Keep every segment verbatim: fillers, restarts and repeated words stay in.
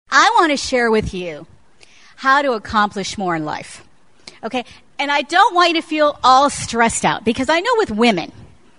I want to share with you how to accomplish more in life. Okay? And I don't want you to feel all stressed out, because I know with women,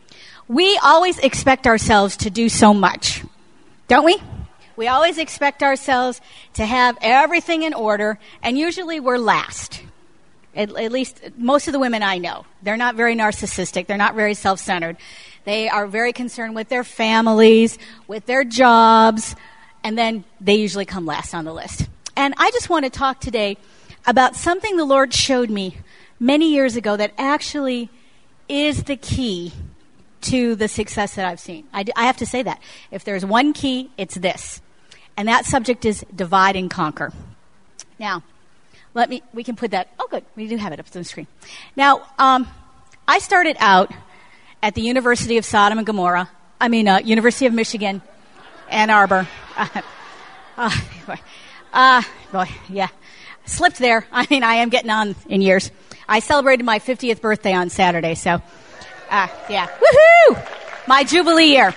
we always expect ourselves to do so much, don't we? We always expect ourselves to have everything in order, and usually we're last. At, at least most of the women I know. They're not very narcissistic. They're not very self-centered. They are very concerned with their families, with their jobs, and then they usually come last on the list. And I just want to talk today about something the Lord showed me many years ago that actually is the key to the success that I've seen. I, I have to say that. If there's one key, it's this. And that subject is divide and conquer. Now, let me, we can put that, oh good, we do have it up on the screen. Now, um, I started out at the University of Sodom and Gomorrah, I mean, uh, University of Michigan, Ann Arbor. Uh, uh, boy, uh, boy, yeah, slipped there. I mean, I am getting on in years. I celebrated my fiftieth birthday on Saturday, so, uh, yeah, woohoo! My Jubilee year.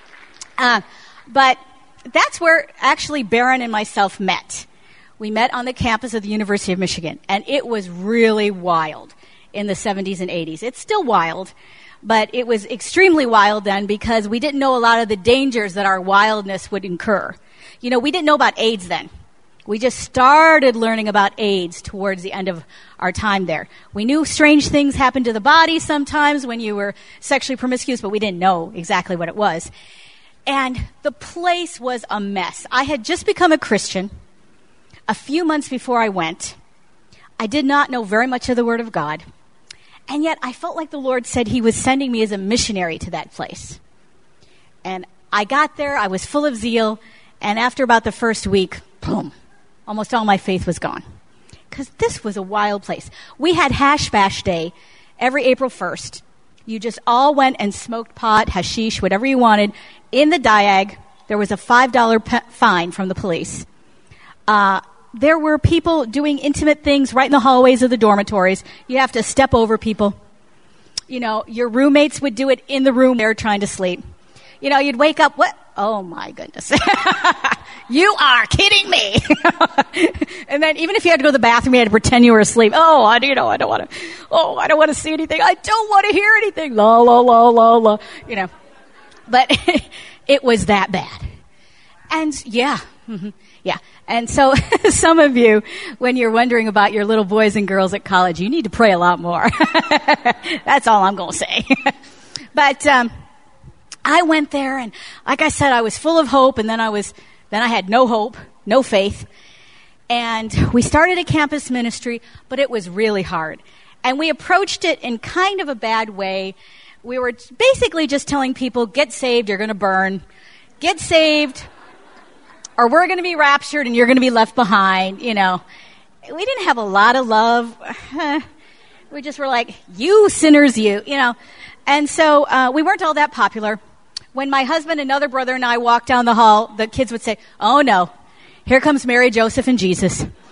Uh, but that's where actually Barron and myself met. We met on the campus of the University of Michigan, and it was really wild in the seventies and eighties. It's still wild, but it was extremely wild then because we didn't know a lot of the dangers that our wildness would incur. You know, we didn't know about AIDS then. We just started learning about AIDS towards the end of our time there. We knew strange things happened to the body sometimes when you were sexually promiscuous, but we didn't know exactly what it was. And the place was a mess. I had just become a Christian a few months before I went. I did not know very much of the Word of God. And yet I felt like the Lord said He was sending me as a missionary to that place. And I got there, I was full of zeal, and after about the first week, boom, almost all my faith was gone. Because this was a wild place. We had Hash Bash Day every April first. You just all went and smoked pot, hashish, whatever you wanted. In the Diag, there was a five dollars pe- fine from the police. Uh, there were people doing intimate things right in the hallways of the dormitories. You have to step over people. You know, your roommates would do it in the room they're trying to sleep. You know, you'd wake up, what? Oh, my goodness. You are kidding me. And then even if you had to go to the bathroom, you had to pretend you were asleep. Oh, I, you know, I don't want to, oh, I don't want to see anything. I don't want to hear anything. La, la, la, la, la. You know, but it was that bad. And yeah, mm-hmm, yeah. And so some of you, when you're wondering about your little boys and girls at college, you need to pray a lot more. That's all I'm going to say. But, um, I went there, and like I said, I was full of hope, and then I was, then I had no hope, no faith. And we started a campus ministry, but it was really hard. And we approached it in kind of a bad way. We were basically just telling people, get saved, you're going to burn. Get saved, or we're going to be raptured, and you're going to be left behind, you know. We didn't have a lot of love. We just were like, you sinners, you, you know. And so uh, we weren't all that popular. When my husband, another brother, and I walked down the hall, the kids would say, oh, no, here comes Mary, Joseph, and Jesus. And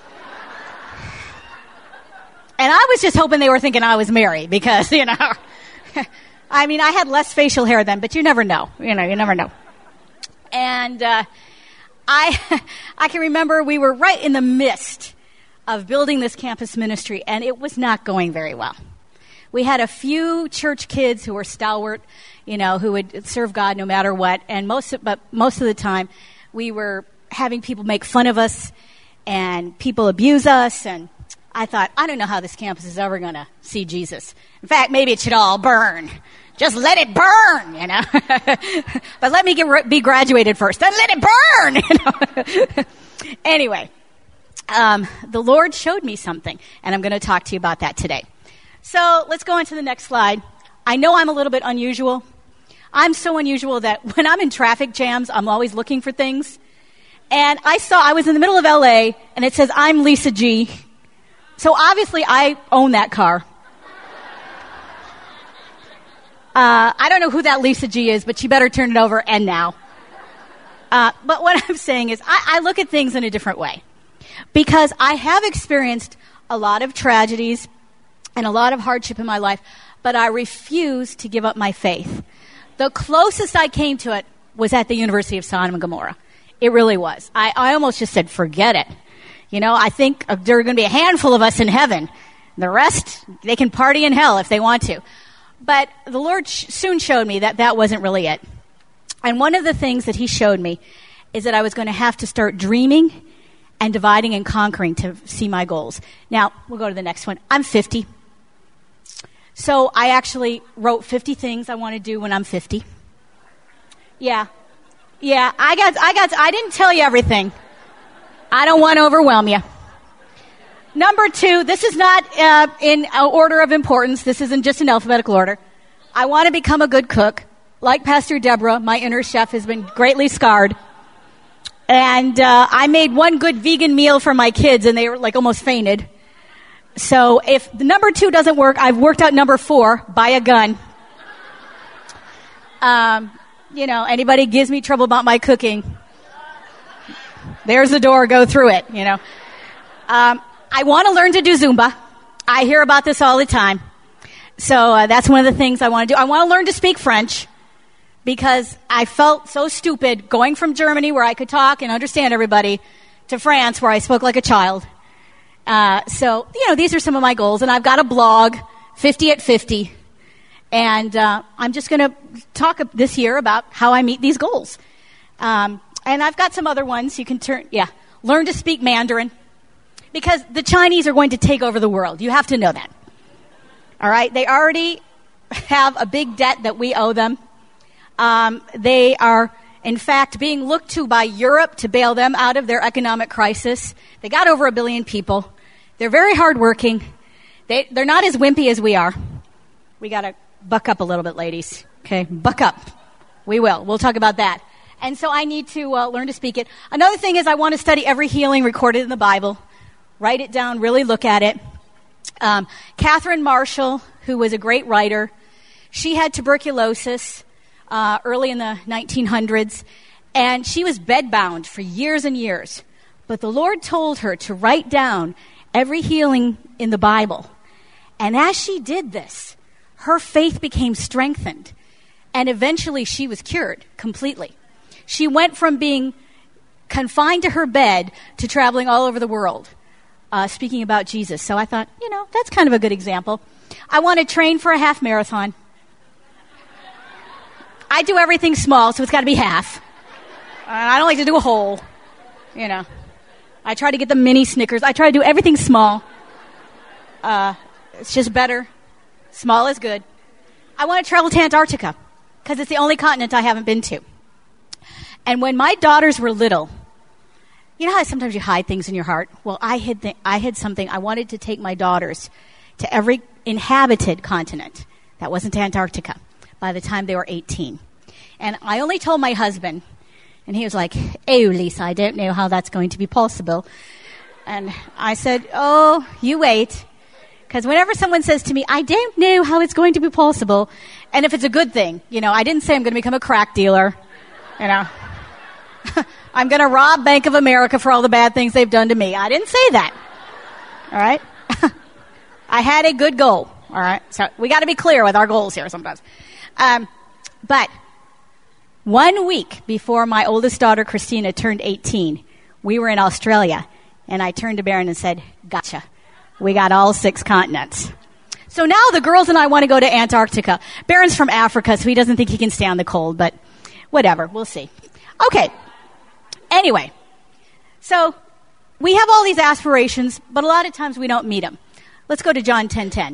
I was just hoping they were thinking I was Mary because, you know, I mean, I had less facial hair then, but you never know. You know, you never know. And uh, I, I can remember we were right in the midst of building this campus ministry, and it was not going very well. We had a few church kids who were stalwart, you know, who would serve God no matter what. And most, of, but most of the time, we were having people make fun of us and people abuse us. And I thought, I don't know how this campus is ever going to see Jesus. In fact, maybe it should all burn. Just let it burn, you know. But let me get, be graduated first. Then let it burn, you know. Anyway, um, the Lord showed me something, and I'm going to talk to you about that today. So let's go on to the next slide. I know I'm a little bit unusual. I'm so unusual that when I'm in traffic jams, I'm always looking for things. And I saw, I was in the middle of L A, and it says, I'm Lisa G. So obviously I own that car. Uh, I don't know who that Lisa G is, but she better turn it over, and now. Uh, but what I'm saying is I, I look at things in a different way. Because I have experienced a lot of tragedies and a lot of hardship in my life, but I refuse to give up my faith. The closest I came to it was at the University of Sodom and Gomorrah. It really was. I, I almost just said, forget it. You know, I think there are going to be a handful of us in heaven. The rest, they can party in hell if they want to. But the Lord sh- soon showed me that that wasn't really it. And one of the things that he showed me is that I was going to have to start dreaming and dividing and conquering to see my goals. Now, we'll go to the next one. I'm fifty. So I actually wrote fifty things I want to do when I'm fifty. Yeah. Yeah, I got, I got, I didn't tell you everything. I don't want to overwhelm you. Number two, this is not uh, in order of importance. This isn't just in alphabetical order. I want to become a good cook. Like Pastor Deborah, my inner chef has been greatly scarred. And uh, I made one good vegan meal for my kids, and they were like almost fainted. So if the number two doesn't work, I've worked out number four, buy a gun. Um, you know, anybody gives me trouble about my cooking, there's the door, go through it, you know. Um, I want to learn to do Zumba. I hear about this all the time. So uh, that's one of the things I want to do. I want to learn to speak French because I felt so stupid going from Germany, where I could talk and understand everybody, to France, where I spoke like a child. Uh, so, you know, these are some of my goals. And I've got a blog, fifty at fifty. And uh, I'm just going to talk this year about how I meet these goals. Um, and I've got some other ones you can turn, yeah, learn to speak Mandarin. Because the Chinese are going to take over the world. You have to know that. All right? They already have a big debt that we owe them. Um, they are, in fact, being looked to by Europe to bail them out of their economic crisis. They got over a billion people. They're very hardworking. They, they're not as wimpy as we are. We got to buck up a little bit, ladies. Okay? Buck up. We will. We'll talk about that. And so I need to uh, learn to speak it. Another thing is I want to study every healing recorded in the Bible. Write it down, really look at it. Um, Catherine Marshall, who was a great writer, she had tuberculosis uh, early in the nineteen hundreds, and she was bedbound for years and years. But the Lord told her to write down every healing in the Bible. And as she did this, her faith became strengthened, and eventually she was cured completely. She went from being confined to her bed to traveling all over the world. Uh, speaking about Jesus. So I thought, you know, that's kind of a good example. I want to train for a half marathon. I do everything small, so it's got to be half. Uh, I don't like to do a whole, you know. I try to get the mini Snickers. I try to do everything small. Uh, it's just better. Small is good. I want to travel to Antarctica because it's the only continent I haven't been to. And when my daughters were little, you know how sometimes you hide things in your heart? Well, I hid, th- I hid something. I wanted to take my daughters to every inhabited continent that wasn't Antarctica by the time they were eighteen. And I only told my husband, and he was like, oh, Lisa, I don't know how that's going to be possible. And I said, oh, you wait. Because whenever someone says to me, I don't know how it's going to be possible, and if it's a good thing, you know, I didn't say I'm going to become a crack dealer, you know. I'm going to rob Bank of America for all the bad things they've done to me. I didn't say that. All right? I had a good goal. All right? So we got to be clear with our goals here sometimes. Um, but one week before my oldest daughter, Christina, turned eighteen, we were in Australia, and I turned to Barron and said, gotcha. We got all six continents. So now the girls and I want to go to Antarctica. Barron's from Africa, so he doesn't think he can stand the cold, but whatever. We'll see. Okay. Anyway, so we have all these aspirations, but a lot of times we don't meet them. Let's go to John ten ten.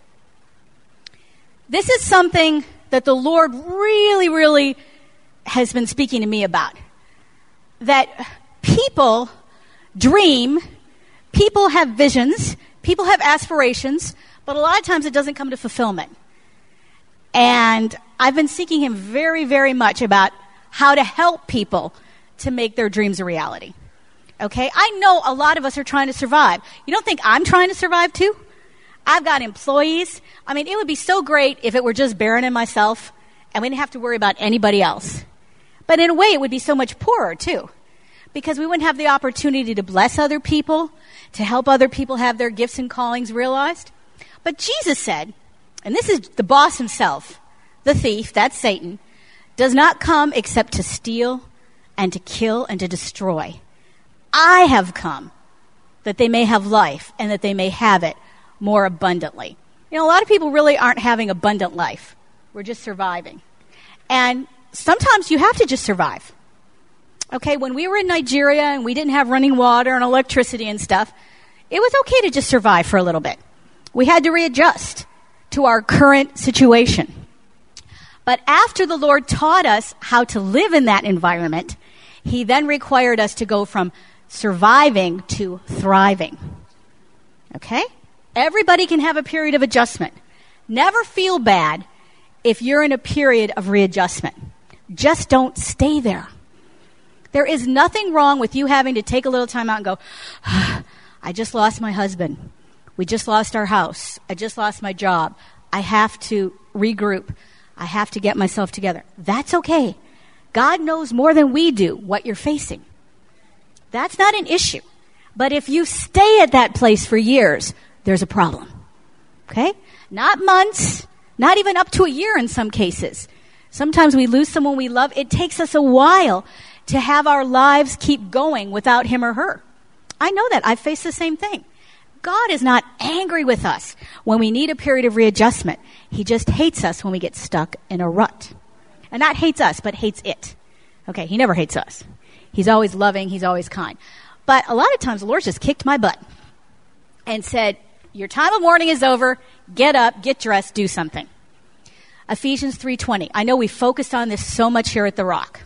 This is something that the Lord really, really has been speaking to me about. That people dream, people have visions, people have aspirations, but a lot of times it doesn't come to fulfillment. And I've been seeking Him very, very much about how to help people to make their dreams a reality. Okay? I know a lot of us are trying to survive. You don't think I'm trying to survive too? I've got employees. I mean, it would be so great if it were just Barron and myself and we didn't have to worry about anybody else. But in a way, it would be so much poorer too, because we wouldn't have the opportunity to bless other people, to help other people have their gifts and callings realized. But Jesus said, and this is the boss himself, the thief, that's Satan, does not come except to steal and to kill and to destroy. I have come that they may have life and that they may have it more abundantly. You know, a lot of people really aren't having abundant life. We're just surviving. And sometimes you have to just survive. Okay, when we were in Nigeria and we didn't have running water and electricity and stuff, it was okay to just survive for a little bit. We had to readjust to our current situation. But after the Lord taught us how to live in that environment, he then required us to go from surviving to thriving. Okay? Everybody can have a period of adjustment. Never feel bad if you're in a period of readjustment. Just don't stay there. There is nothing wrong with you having to take a little time out and go, I just lost my husband. We just lost our house. I just lost my job. I have to regroup. I have to get myself together. That's okay. God knows more than we do what you're facing. That's not an issue. But if you stay at that place for years, there's a problem. Okay? Not months, not even up to a year in some cases. Sometimes we lose someone we love. It takes us a while to have our lives keep going without him or her. I know that. I've faced the same thing. God is not angry with us when we need a period of readjustment. He just hates us when we get stuck in a rut. And not hates us, but hates it. Okay, he never hates us. He's always loving. He's always kind. But a lot of times the Lord just kicked my butt and said, your time of mourning is over. Get up, get dressed, do something. Ephesians three twenty. I know we focused on this so much here at The Rock.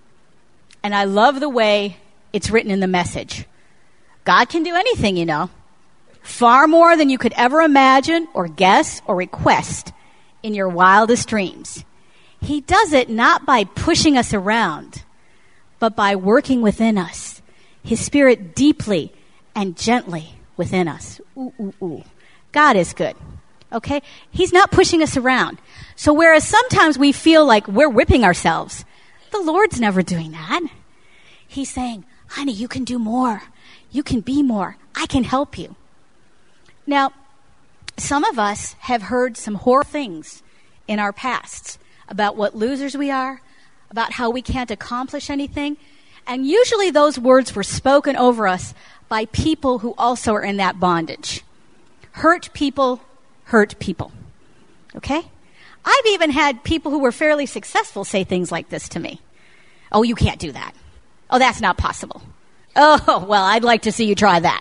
And I love the way it's written in the Message. God can do anything, you know. Far more than you could ever imagine or guess or request in your wildest dreams. He does it not by pushing us around, but by working within us. His Spirit deeply and gently within us. Ooh, ooh, ooh. God is good. Okay? He's not pushing us around. So whereas sometimes we feel like we're whipping ourselves, the Lord's never doing that. He's saying, honey, you can do more. You can be more. I can help you. Now, some of us have heard some horrible things in our pasts about what losers we are, about how we can't accomplish anything. And usually those words were spoken over us by people who also are in that bondage. Hurt people, hurt people. Okay? I've even had people who were fairly successful say things like this to me. Oh, you can't do that. Oh, that's not possible. Oh, well, I'd like to see you try that.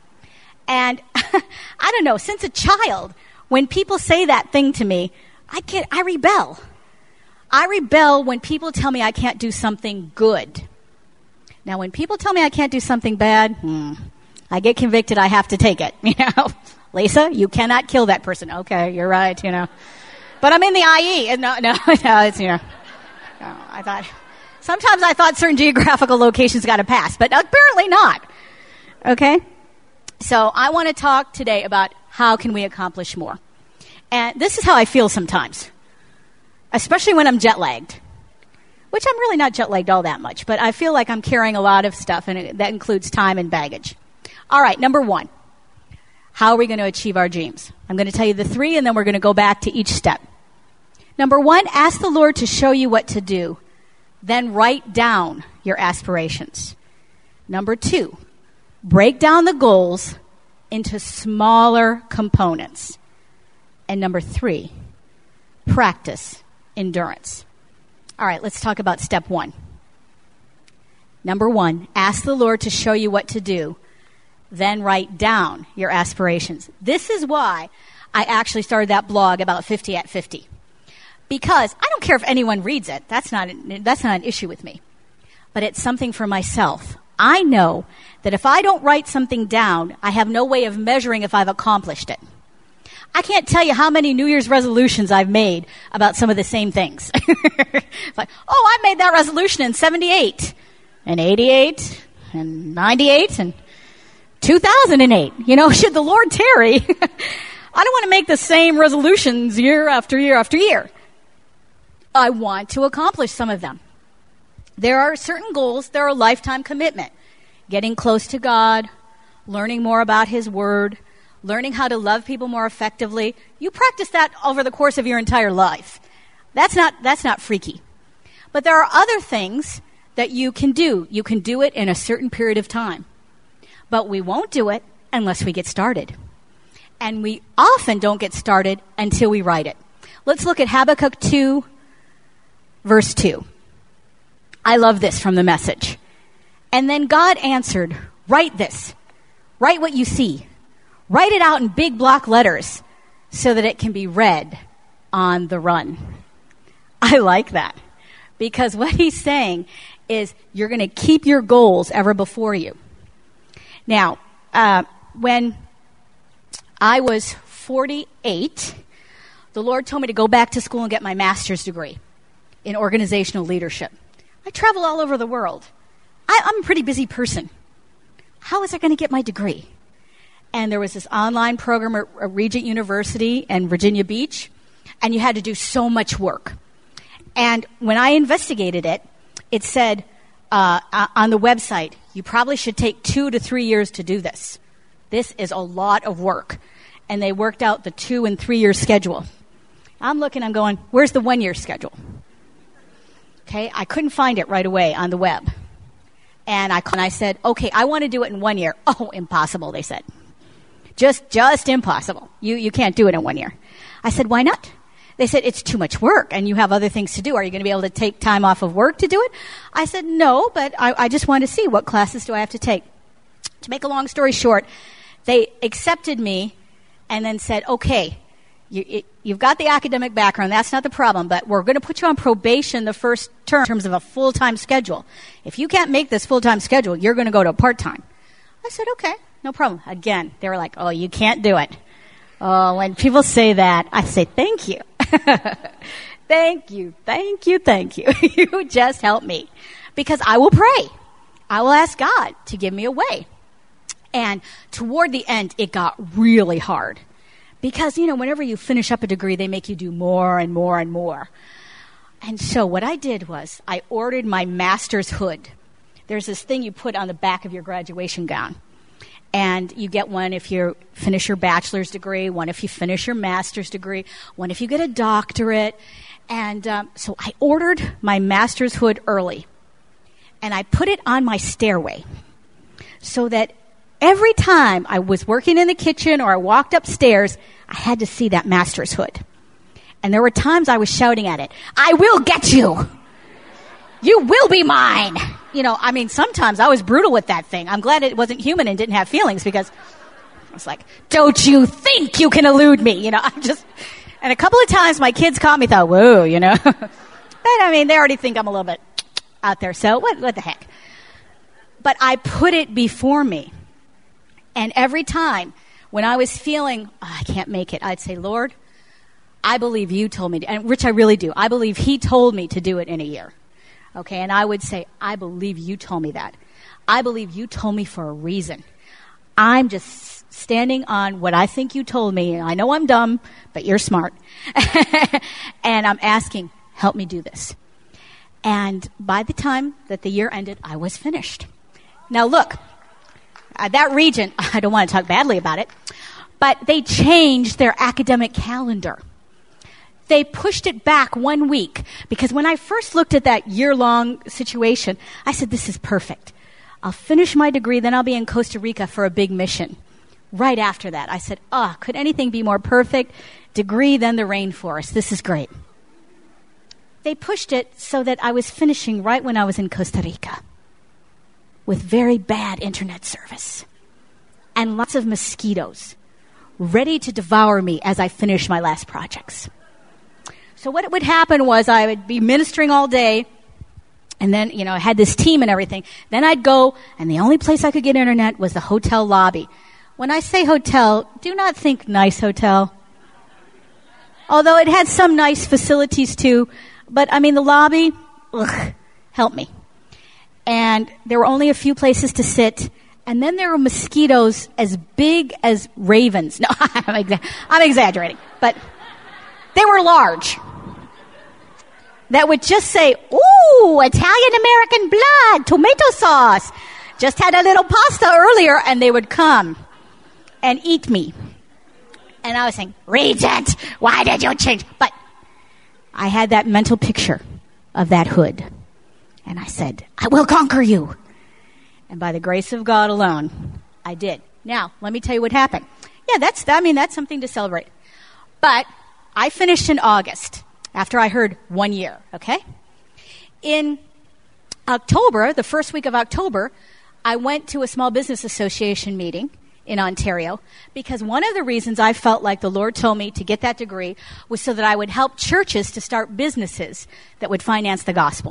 And I don't know, since a child, when people say that thing to me, I get, I rebel. I rebel when people tell me I can't do something good. Now, when people tell me I can't do something bad, hmm, I get convicted. I have to take it. You know, Lisa, you cannot kill that person. Okay, you're right. You know, but I'm in the I E. No, no, no. It's you know. No, I thought sometimes I thought certain geographical locations got a pass, but apparently not. Okay. So I want to talk today about how can we accomplish more. And this is how I feel sometimes, especially when I'm jet-lagged, which I'm really not jet-lagged all that much, but I feel like I'm carrying a lot of stuff, and it, that includes time and baggage. All right, number one, how are we going to achieve our dreams? I'm going to tell you the three, and then we're going to go back to each step. Number one, ask the Lord to show you what to do. Then write down your aspirations. Number two, break down the goals into smaller components. And number three, practice endurance. All right, let's talk about step one. Number one, ask the Lord to show you what to do. Then write down your aspirations. This is why I actually started that blog about fifty at fifty. Because I don't care if anyone reads it. That's not, that's not an issue with me. But it's something for myself. I know that if I don't write something down, I have no way of measuring if I've accomplished it. I can't tell you how many New Year's resolutions I've made about some of the same things. It's like, oh, I made that resolution in seventy-eight, and eighty-eight, and ninety-eight, and two thousand eight. You know, should the Lord tarry, I don't want to make the same resolutions year after year after year. I want to accomplish some of them. There are certain goals that are a lifetime commitment. Getting close to God, learning more about His Word, learning how to love people more effectively. You practice that over the course of your entire life. That's not, that's not freaky. But there are other things that you can do. You can do it in a certain period of time. But we won't do it unless we get started. And we often don't get started until we write it. Let's look at Habakkuk two, verse two. I love this from the Message. And then God answered, write this. Write what you see. Write it out in big block letters so that it can be read on the run. I like that because what he's saying is you're going to keep your goals ever before you. Now, uh, when I was forty-eight, the Lord told me to go back to school and get my master's degree in organizational leadership. I travel all over the world. I, I'm a pretty busy person. How was I going to get my degree? And there was this online program at Regent University in Virginia Beach, and you had to do so much work. And when I investigated it, it said uh, on the website, you probably should take two to three years to do this. This is a lot of work. And they worked out the two and three year schedule. I'm looking, I'm going, where's the one year schedule? Okay, I couldn't find it right away on the web. And I, and I said, okay, I want to do it in one year. Oh, impossible, they said. Just, just impossible. You, you can't do it in one year. I said, why not? They said, it's too much work and you have other things to do. Are you going to be able to take time off of work to do it? I said, no, but I, I just want to see what classes do I have to take. To make a long story short, they accepted me and then said, okay, you, it, you've got the academic background. That's not the problem, but we're going to put you on probation the first term in terms of a full-time schedule. If you can't make this full-time schedule, you're going to go to a part-time. I said, okay, no problem. Again, they were like, oh, you can't do it. Oh, when people say that, I say, thank you. Thank you, thank you, thank you. You just helped me. Because I will pray. I will ask God to give me a way. And toward the end, it got really hard. Because, you know, whenever you finish up a degree, they make you do more and more and more. And so what I did was I ordered my master's hood. There's this thing you put on the back of your graduation gown. And you get one if you finish your bachelor's degree, one if you finish your master's degree, one if you get a doctorate. And um, so I ordered my master's hood early. And I put it on my stairway so that every time I was working in the kitchen or I walked upstairs, I had to see that master's hood. And there were times I was shouting at it, I will get you. You will be mine. You know, I mean, sometimes I was brutal with that thing. I'm glad it wasn't human and didn't have feelings because I was like, don't you think you can elude me? You know, I'm just, and a couple of times my kids caught me, thought, whoa, you know. But I mean, they already think I'm a little bit out there. So what, what the heck? But I put it before me. And every time when I was feeling, oh, I can't make it, I'd say, Lord, I believe you told me to, and which I really do. I believe he told me to do it in a year. Okay, and I would say, I believe you told me that. I believe you told me for a reason. I'm just standing on what I think you told me. I know I'm dumb, but you're smart. And I'm asking, help me do this. And by the time that the year ended, I was finished. Now look, uh, that Regent, I don't want to talk badly about it, but they changed their academic calendar. They pushed it back one week because when I first looked at that year-long situation, I said, this is perfect. I'll finish my degree, then I'll be in Costa Rica for a big mission. Right after that, I said, oh, could anything be more perfect? Degree, then the rainforest. This is great. They pushed it so that I was finishing right when I was in Costa Rica with very bad internet service and lots of mosquitoes ready to devour me as I finished my last projects. So what would happen was I would be ministering all day, and then, you know, I had this team and everything. Then I'd go, and the only place I could get internet was the hotel lobby. When I say hotel, do not think nice hotel. Although it had some nice facilities too, but I mean the lobby, ugh, help me. And there were only a few places to sit, and then there were mosquitoes as big as ravens. No, I'm, exa- I'm exaggerating, but they were large. That would just say, ooh, Italian-American blood, tomato sauce. Just had a little pasta earlier, and they would come and eat me. And I was saying, Regent, why did you change? But I had that mental picture of that hood. And I said, I will conquer you. And by the grace of God alone, I did. Now, let me tell you what happened. Yeah, that's, I mean, that's something to celebrate. But I finished in August after I heard one year, okay? In October, the first week of October, I went to a Small Business Association meeting in Ontario because one of the reasons I felt like the Lord told me to get that degree was so that I would help churches to start businesses that would finance the gospel.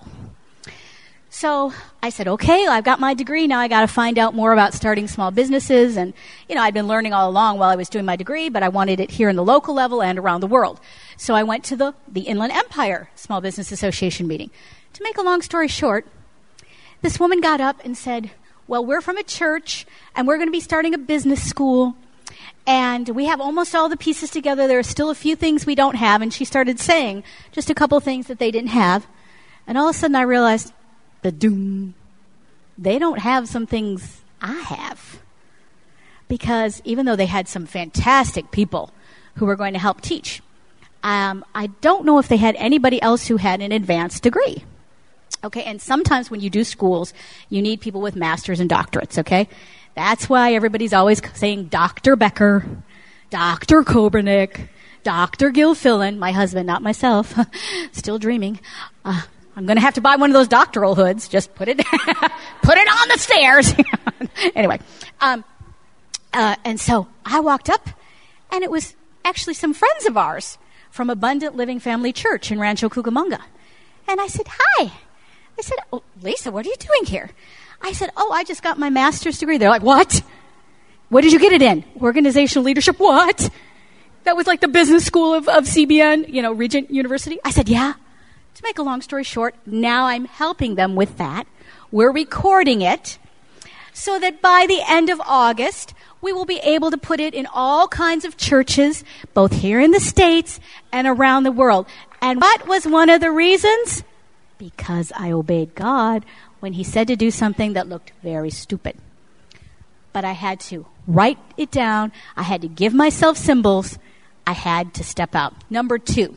So I said, okay, I've got my degree. Now I got to find out more about starting small businesses. And, you know, I'd been learning all along while I was doing my degree, but I wanted it here in the local level and around the world. So I went to the, the Inland Empire Small Business Association meeting. To make a long story short, this woman got up and said, well, we're from a church, and we're going to be starting a business school, and we have almost all the pieces together. There are still a few things we don't have, and she started saying just a couple things that they didn't have. And all of a sudden I realized, the doom, they don't have some things I have. Because even though they had some fantastic people who were going to help teach, um, I don't know if they had anybody else who had an advanced degree. Okay, and sometimes when you do schools, you need people with masters and doctorates, okay? That's why everybody's always saying Doctor Becker, Doctor Kobernick, Doctor Gilfillan, my husband, not myself, still dreaming. Uh, I'm going to have to buy one of those doctoral hoods. Just put it put it on the stairs. Anyway, um, uh, and so I walked up, and it was actually some friends of ours from Abundant Living Family Church in Rancho Cucamonga. And I said, hi. I said, oh, Lisa, what are you doing here? I said, oh, I just got my master's degree. They're like, what? What did you get it in? Organizational leadership? What? That was like the business school of, of C B N, you know, Regent University. I said, yeah. To make a long story short, now I'm helping them with that. We're recording it so that by the end of August, we will be able to put it in all kinds of churches, both here in the States and around the world. And what was one of the reasons? Because I obeyed God when he said to do something that looked very stupid. But I had to write it down. I had to give myself symbols. I had to step out. Number two,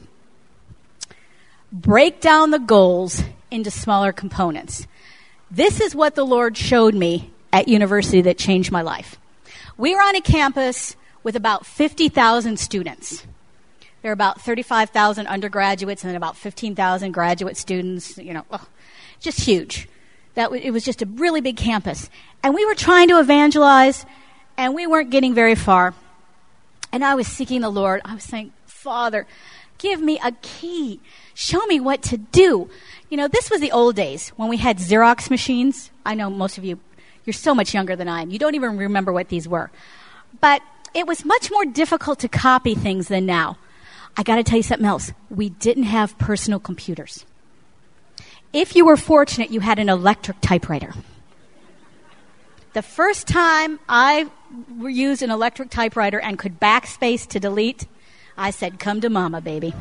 break down the goals into smaller components. This is what the Lord showed me at university that changed my life. We were on a campus with about fifty thousand students. There are about thirty-five thousand undergraduates and then about fifteen thousand graduate students, you know, oh, just huge. That w- it was just a really big campus. And we were trying to evangelize, and we weren't getting very far. And I was seeking the Lord. I was saying, Father, give me a key. Show me what to do. You know, this was the old days when we had Xerox machines. I know most of you, you're so much younger than I am. You don't even remember what these were. But it was much more difficult to copy things than now. I got to tell you something else. We didn't have personal computers. If you were fortunate, you had an electric typewriter. The first time I used an electric typewriter and could backspace to delete, I said, come to mama, baby.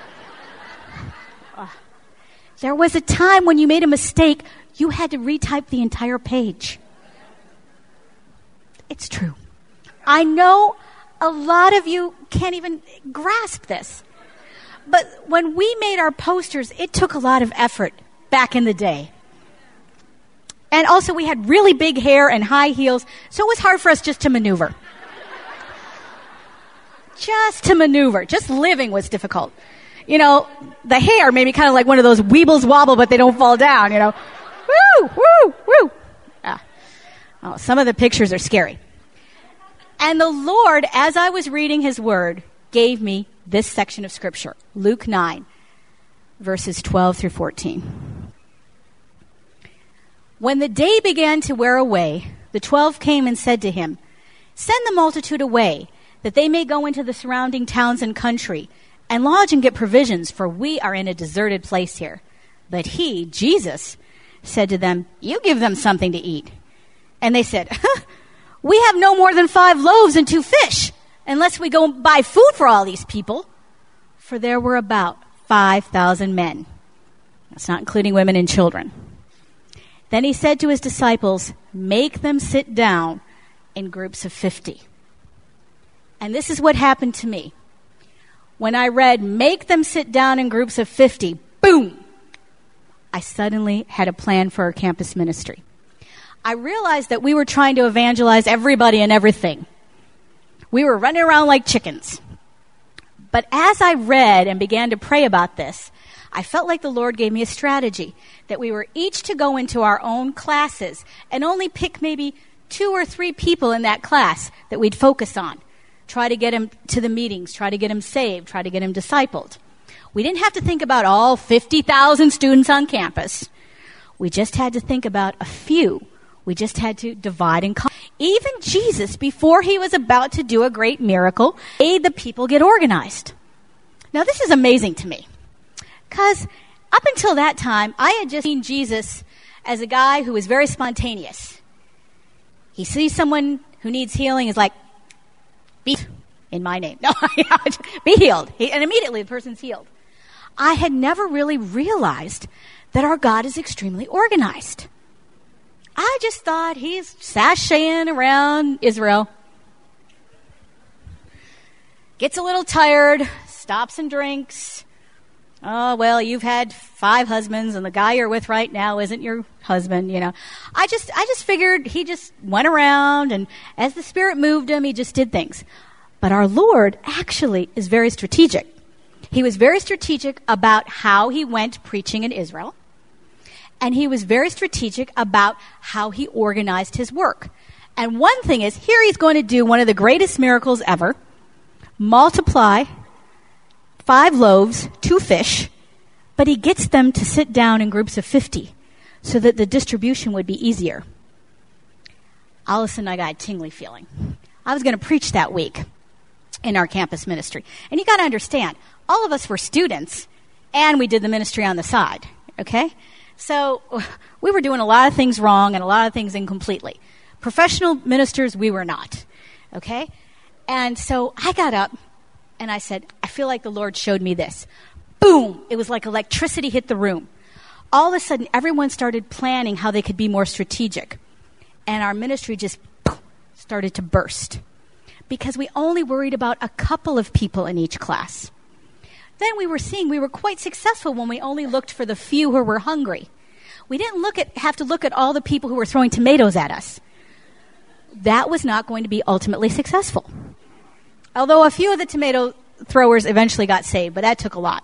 uh, there was a time when you made a mistake, you had to retype the entire page. It's true. I know a lot of you can't even grasp this. But when we made our posters, it took a lot of effort back in the day. And also we had really big hair and high heels, so it was hard for us just to maneuver. Just to maneuver. Just living was difficult. You know, the hair made me kind of like one of those weebles wobble, but they don't fall down, you know. Woo, woo, woo. Ah. Oh, some of the pictures are scary. And the Lord, as I was reading his word, gave me this section of scripture, Luke nine, verses twelve through fourteen. When the day began to wear away, the twelve came and said to him, send the multitude away, that they may go into the surrounding towns and country, and lodge and get provisions, for we are in a deserted place here. But he, Jesus, said to them, you give them something to eat. And they said, we have no more than five loaves and two fish, unless we go buy food for all these people. For there were about five thousand men. That's not including women and children. Then he said to his disciples, make them sit down in groups of fifty. And this is what happened to me. When I read, make them sit down in groups of fifty, boom! I suddenly had a plan for our campus ministry. I realized that we were trying to evangelize everybody and everything. We were running around like chickens. But as I read and began to pray about this, I felt like the Lord gave me a strategy that we were each to go into our own classes and only pick maybe two or three people in that class that we'd focus on. Try to get them to the meetings, try to get them saved, try to get them discipled. We didn't have to think about all fifty thousand students on campus. We just had to think about a few. We just had to divide and conquer. Even Jesus, before he was about to do a great miracle, made the people get organized. Now, this is amazing to me. Because up until that time, I had just seen Jesus as a guy who was very spontaneous. He sees someone who needs healing, is like, be in my name. No, be healed. He, and immediately the person's healed. I had never really realized that our God is extremely organized. I just thought he's sashaying around Israel. Gets a little tired, stops and drinks. Oh, well, you've had five husbands, and the guy you're with right now isn't your husband, you know. I just I just figured he just went around, and as the Spirit moved him, he just did things. But our Lord actually is very strategic. He was very strategic about how he went preaching in Israel, and he was very strategic about how he organized his work. And one thing is, here he's going to do one of the greatest miracles ever, multiply five loaves, two fish, but he gets them to sit down in groups of fifty so that the distribution would be easier. All of a sudden, I got a tingly feeling. I was going to preach that week in our campus ministry. And you got to understand, all of us were students, and we did the ministry on the side, okay? So we were doing a lot of things wrong and a lot of things incompletely. Professional ministers, we were not, okay? And so I got up, and I said, I feel like the Lord showed me this. Boom! It was like electricity hit the room. All of a sudden, everyone started planning how they could be more strategic. And our ministry just started to burst. Because we only worried about a couple of people in each class. Then we were seeing we were quite successful when we only looked for the few who were hungry. We didn't look at have to look at all the people who were throwing tomatoes at us. That was not going to be ultimately successful. Although a few of the tomato throwers eventually got saved, but that took a lot.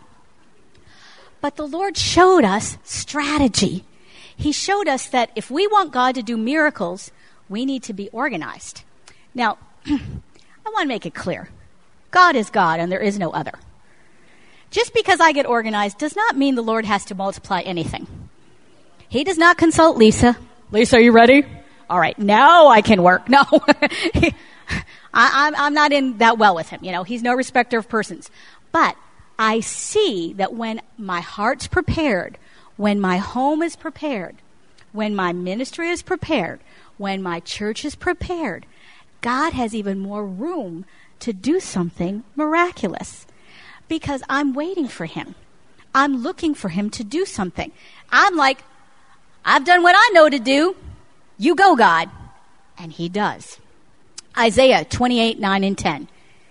But the Lord showed us strategy. He showed us that if we want God to do miracles, we need to be organized. Now, I want to make it clear. God is God, and there is no other. Just because I get organized does not mean the Lord has to multiply anything. He does not consult Lisa. Lisa, are you ready? All right, now I can work. No. I, I'm, I'm not in that well with him. You know, he's no respecter of persons. But I see that when my heart's prepared, when my home is prepared, when my ministry is prepared, when my church is prepared, God has even more room to do something miraculous. Because I'm waiting for him. I'm looking for him to do something. I'm like, I've done what I know to do. You go, God. And he does. Isaiah twenty-eight, nine and ten.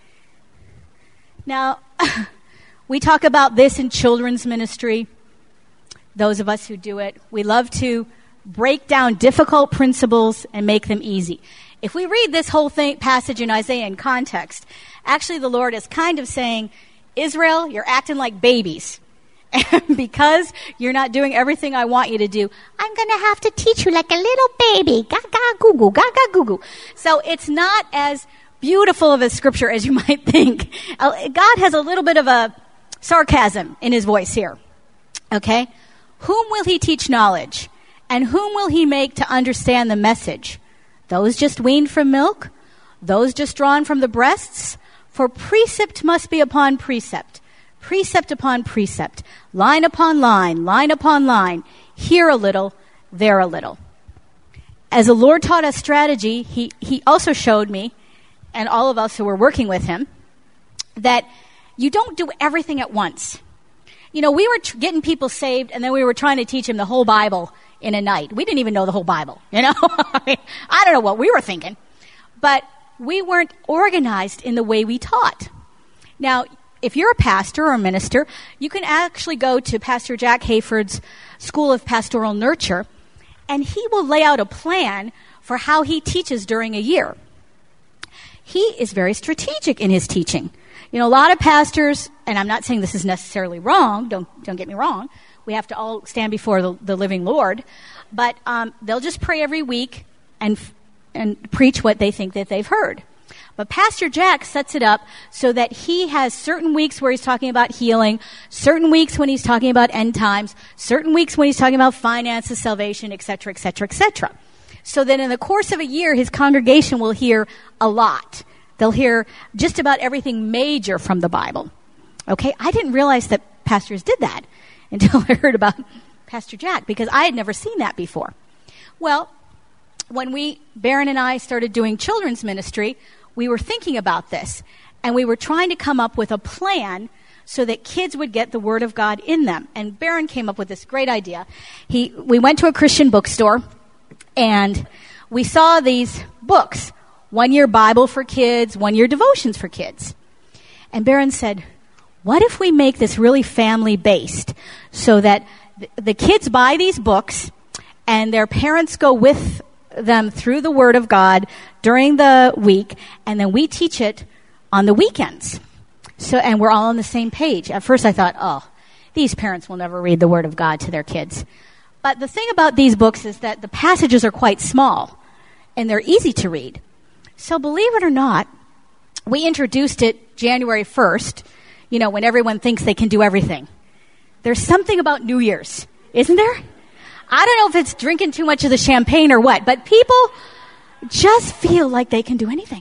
Now, we talk about this in children's ministry. Those of us who do it, we love to break down difficult principles and make them easy. If we read this whole thing, passage in Isaiah in context, actually the Lord is kind of saying, Israel, you're acting like babies. And because you're not doing everything I want you to do, I'm going to have to teach you like a little baby. Gaga goo goo, gaga goo goo. So it's not as beautiful of a scripture as you might think. God has a little bit of a sarcasm in his voice here. Okay? Whom will he teach knowledge? And whom will he make to understand the message? Those just weaned from milk? Those just drawn from the breasts? For precept must be upon precept, precept upon precept, line upon line, line upon line, here a little, there a little. As the Lord taught us strategy, he, he also showed me, and all of us who were working with him, that you don't do everything at once. You know, we were tr- getting people saved, and then we were trying to teach them the whole Bible in a night. We didn't even know the whole Bible, you know? I mean, I don't know what we were thinking. But we weren't organized in the way we taught. Now, if you're a pastor or a minister, you can actually go to Pastor Jack Hayford's School of Pastoral Nurture, and he will lay out a plan for how he teaches during a year. He is very strategic in his teaching. You know, a lot of pastors, and I'm not saying this is necessarily wrong, don't don't get me wrong, we have to all stand before the, the living Lord, but um, they'll just pray every week and and preach what they think that they've heard. But Pastor Jack sets it up so that he has certain weeks where he's talking about healing, certain weeks when he's talking about end times, certain weeks when he's talking about finances, salvation, et cetera, et cetera, et cetera. So that in the course of a year, his congregation will hear a lot. They'll hear just about everything major from the Bible. Okay, I didn't realize that pastors did that until I heard about Pastor Jack, because I had never seen that before. Well, when we, Baron and I, started doing children's ministry, we were thinking about this, and we were trying to come up with a plan so that kids would get the Word of God in them. And Baron came up with this great idea. He, we went to a Christian bookstore, and we saw these books, one-year Bible for kids, one-year devotions for kids. And Baron said, what if we make this really family-based so that th- the kids buy these books and their parents go with them through the Word of God during the week, and then we teach it on the weekends. So, and we're all on the same page. At first I thought, oh, these parents will never read the Word of God to their kids. But the thing about these books is that the passages are quite small, and they're easy to read. So believe it or not, we introduced it January first, you know, when everyone thinks they can do everything. There's something about New Year's, isn't there? I don't know if it's drinking too much of the champagne or what, but people just feel like they can do anything.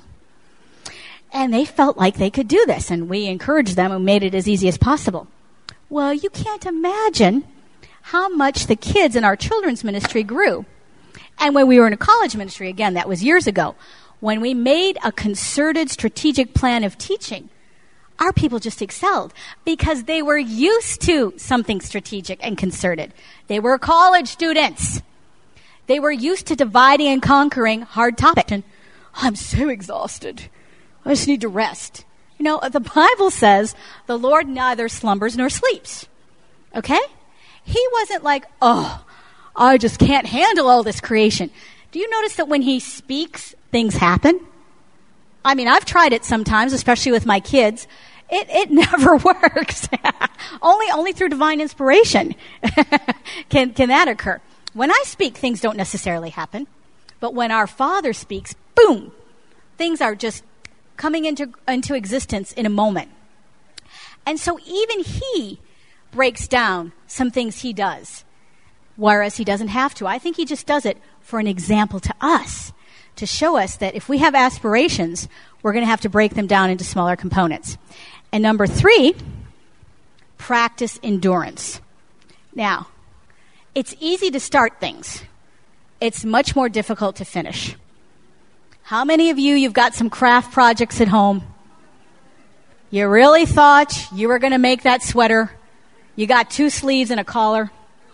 And they felt like they could do this, and we encouraged them and made it as easy as possible. Well, you can't imagine how much the kids in our children's ministry grew. And when we were in a college ministry, again, that was years ago, when we made a concerted strategic plan of teaching, our people just excelled because they were used to something strategic and concerted. They were college students. They were used to dividing and conquering hard topics. And I'm so exhausted. I just need to rest. You know, the Bible says the Lord neither slumbers nor sleeps. Okay? He wasn't like, oh, I just can't handle all this creation. Do you notice that when he speaks, things happen? I mean, I've tried it sometimes, especially with my kids. It it never works. only only through divine inspiration can can that occur. When I speak, things don't necessarily happen. But when our Father speaks, boom, things are just coming into into existence in a moment. And so even he breaks down some things he does, whereas he doesn't have to. I think he just does it for an example to us, to show us that if we have aspirations, we're going to have to break them down into smaller components. And number three, practice endurance. Now, it's easy to start things. It's much more difficult to finish. How many of you, you've got some craft projects at home? You really thought you were going to make that sweater. You got two sleeves and a collar.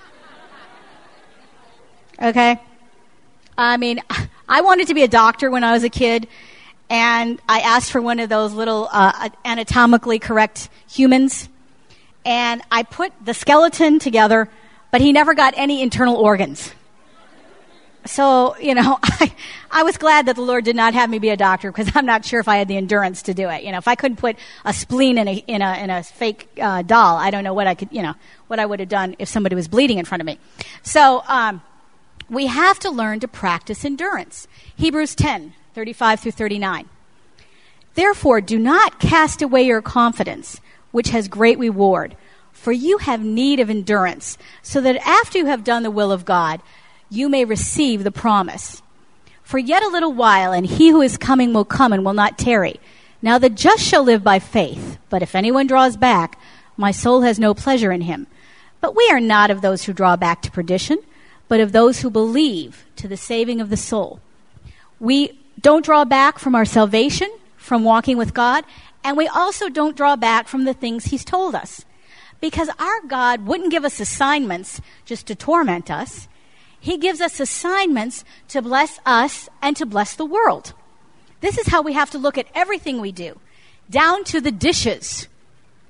Okay? I mean, I wanted to be a doctor when I was a kid, and I asked for one of those little uh, anatomically correct humans, and I put the skeleton together, but he never got any internal organs. So, you know, I, I was glad that the Lord did not have me be a doctor, because I'm not sure if I had the endurance to do it. You know, if I couldn't put a spleen in a in a in a fake uh, doll, I don't know what I could, you know, what I would have done if somebody was bleeding in front of me. So, um, we have to learn to practice endurance. Hebrews ten, thirty-five through thirty-nine. Therefore, do not cast away your confidence, which has great reward, for you have need of endurance, so that after you have done the will of God, you may receive the promise. For yet a little while, and he who is coming will come and will not tarry. Now the just shall live by faith, but if anyone draws back, my soul has no pleasure in him. But we are not of those who draw back to perdition, but of those who believe to the saving of the soul. We don't draw back from our salvation, from walking with God, and we also don't draw back from the things he's told us. Because our God wouldn't give us assignments just to torment us. He gives us assignments to bless us and to bless the world. This is how we have to look at everything we do, down to the dishes.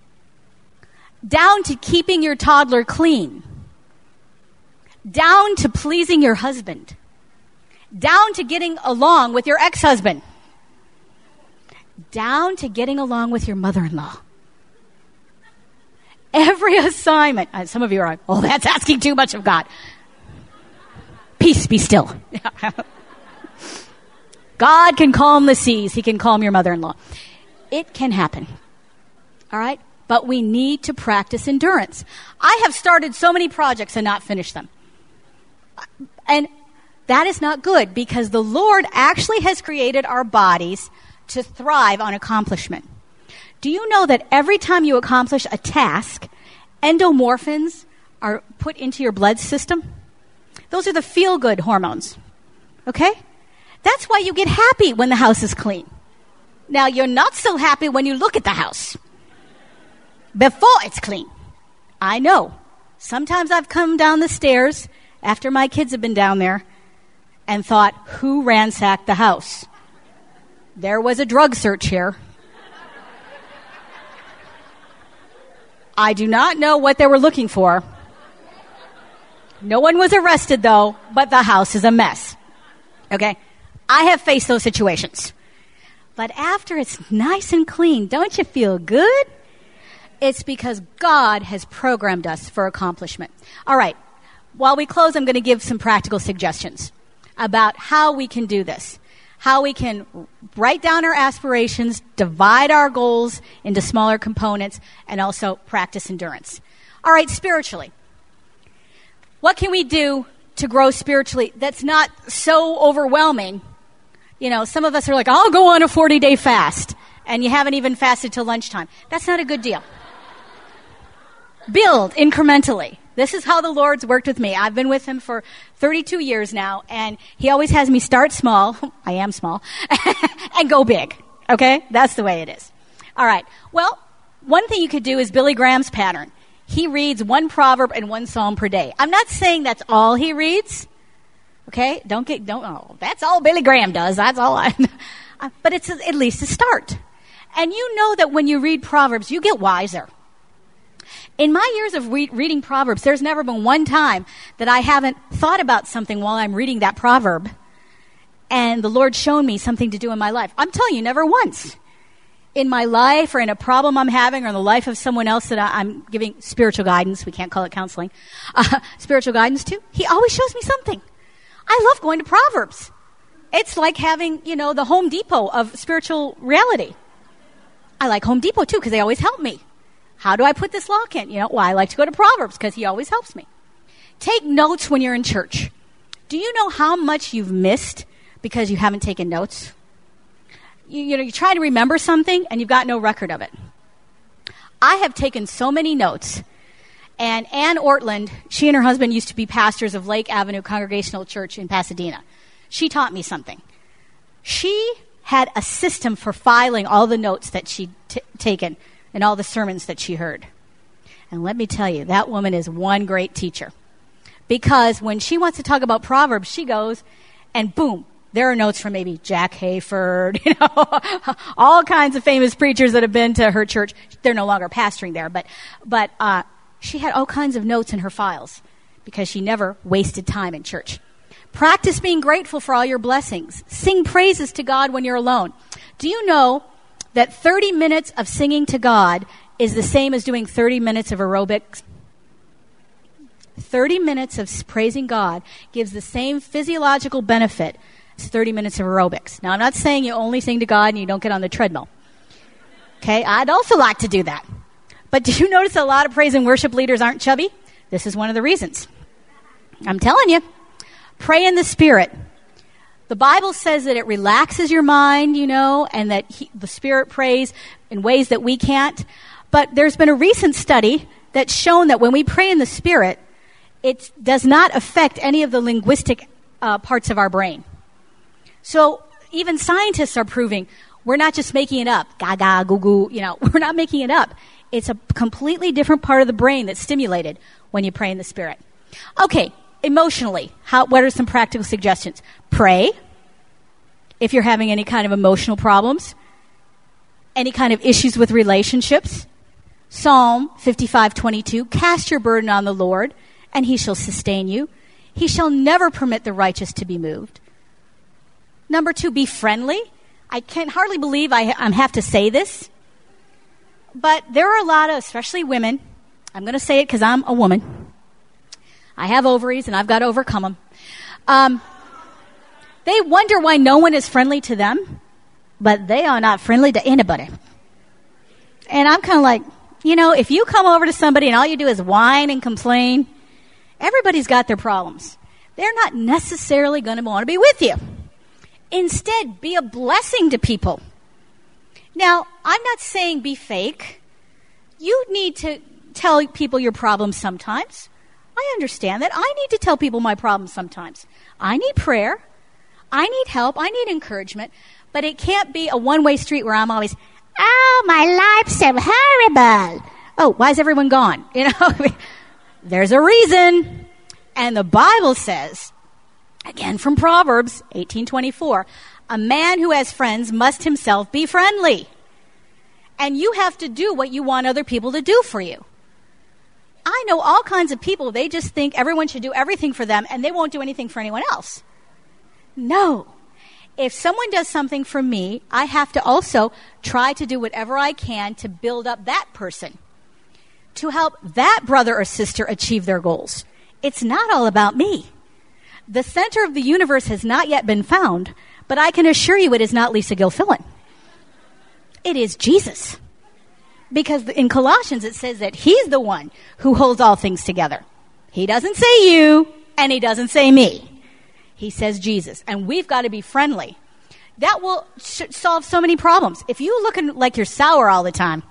down to keeping your toddler clean, down to pleasing your husband, down to getting along with your ex-husband, down to getting along with your mother-in-law. Every assignment. Uh, some of you are like, oh, that's asking too much of God. Peace, be still. God can calm the seas. He can calm your mother-in-law. It can happen. All right? But we need to practice endurance. I have started so many projects and not finished them. And that is not good, because the Lord actually has created our bodies to thrive on accomplishment. Do you know that every time you accomplish a task, endomorphins are put into your blood system? Those are the feel-good hormones. Okay? That's why you get happy when the house is clean. Now, you're not so happy when you look at the house before it's clean. I know. Sometimes I've come down the stairs after my kids have been down there and thought, who ransacked the house? There was a drug search here. I do not know what they were looking for. No one was arrested, though, but the house is a mess. Okay? I have faced those situations. But after it's nice and clean, don't you feel good? It's because God has programmed us for accomplishment. All right. While we close, I'm going to give some practical suggestions about how we can do this. How we can write down our aspirations, divide our goals into smaller components, and also practice endurance. All right, spiritually. What can we do to grow spiritually that's not so overwhelming? You know, some of us are like, I'll go on a forty-day fast, and you haven't even fasted till lunchtime. That's not a good deal. Build incrementally. This is how the Lord's worked with me. I've been with him for thirty-two years now, and he always has me start small. I am small. And go big. Okay? That's the way it is. All right. Well, one thing you could do is Billy Graham's pattern. He reads one proverb and one psalm per day. I'm not saying that's all he reads. Okay? Don't get, don't, oh, that's all Billy Graham does. That's all I, but it's at least a start. And you know that when you read Proverbs, you get wiser. In my years of re- reading Proverbs, there's never been one time that I haven't thought about something while I'm reading that proverb, and the Lord's shown me something to do in my life. I'm telling you, never once. In my life, or in a problem I'm having, or in the life of someone else that I, I'm giving spiritual guidance, we can't call it counseling, uh, spiritual guidance to, he always shows me something. I love going to Proverbs. It's like having, you know, the Home Depot of spiritual reality. I like Home Depot, too, because they always help me. How do I put this lock in? You know, well, I like to go to Proverbs because he always helps me. Take notes when you're in church. Do you know how much you've missed because you haven't taken notes? You, you know, you try to remember something and you've got no record of it. I have taken so many notes. And Ann Ortland, she and her husband used to be pastors of Lake Avenue Congregational Church in Pasadena. She taught me something. She had a system for filing all the notes that she'd t- taken and all the sermons that she heard. And let me tell you, that woman is one great teacher. Because when she wants to talk about Proverbs, she goes, and boom, there are notes from maybe Jack Hayford, you know, all kinds of famous preachers that have been to her church. They're no longer pastoring there, but but uh, she had all kinds of notes in her files because she never wasted time in church. Practice being grateful for all your blessings. Sing praises to God when you're alone. Do you know that thirty minutes of singing to God is the same as doing thirty minutes of aerobics? thirty minutes of praising God gives the same physiological benefit as thirty minutes of aerobics. Now, I'm not saying you only sing to God and you don't get on the treadmill. Okay, I'd also like to do that. But do you notice a lot of praise and worship leaders aren't chubby? This is one of the reasons. I'm telling you. Pray in the Spirit. The Bible says that it relaxes your mind, you know, and that he, the Spirit prays in ways that we can't. But there's been a recent study that's shown that when we pray in the Spirit, it does not affect any of the linguistic uh, parts of our brain. So even scientists are proving we're not just making it up, gaga, goo goo, you know, we're not making it up. It's a completely different part of the brain that's stimulated when you pray in the Spirit. Okay. Emotionally, how, what are some practical suggestions? Pray. If you're having any kind of emotional problems, any kind of issues with relationships, Psalm fifty-five twenty-two, cast your burden on the Lord, and he shall sustain you. He shall never permit the righteous to be moved. Number two, be friendly. I can hardly believe I, I have to say this, but there are a lot of, especially women, I'm going to say it because I'm a woman. I have ovaries and I've got to overcome them. Um, they wonder why no one is friendly to them, but they are not friendly to anybody. And I'm kind of like, you know, if you come over to somebody and all you do is whine and complain, everybody's got their problems. They're not necessarily going to want to be with you. Instead, be a blessing to people. Now, I'm not saying be fake. You need to tell people your problems sometimes. I understand that. I need to tell people my problems sometimes. I need prayer. I need help. I need encouragement. But it can't be a one-way street where I'm always, oh, my life's so horrible. Oh, why is everyone gone? You know, there's a reason. And the Bible says, again from Proverbs eighteen twenty-four, a man who has friends must himself be friendly. And you have to do what you want other people to do for you. I know all kinds of people, they just think everyone should do everything for them and they won't do anything for anyone else. No. If someone does something for me, I have to also try to do whatever I can to build up that person, to help that brother or sister achieve their goals. It's not all about me. The center of the universe has not yet been found, but I can assure you it is not Lisa Gilfillan. It is Jesus. Because in Colossians it says that he's the one who holds all things together. He doesn't say you, and he doesn't say me. He says Jesus. And we've got to be friendly. That will sh- solve so many problems. If you're looking like you're sour all the time,